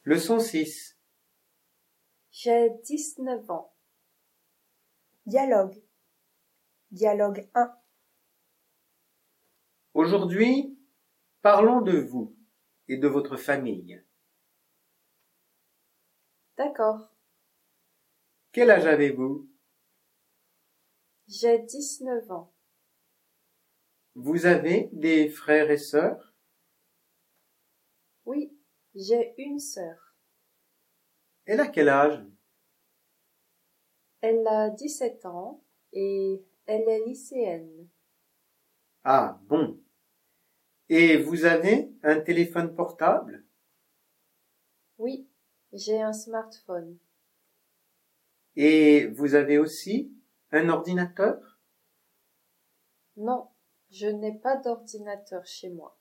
Leçon 6. J'ai 19 ans. Dialogue. Dialogue 1. Aujourd'hui, parlons de vous et de votre famille. D'accord. Quel âge avez-vous? J'ai 19 ans. Vous avez des frères et sœurs? Oui, j'ai une sœur. Elle a quel âge? Elle a 17 ans et elle est lycéenne. Ah, bon. Et vous avez un téléphone portable? Oui, j'ai un smartphone. Et vous avez aussi un ordinateur? Non, je n'ai pas d'ordinateur chez moi.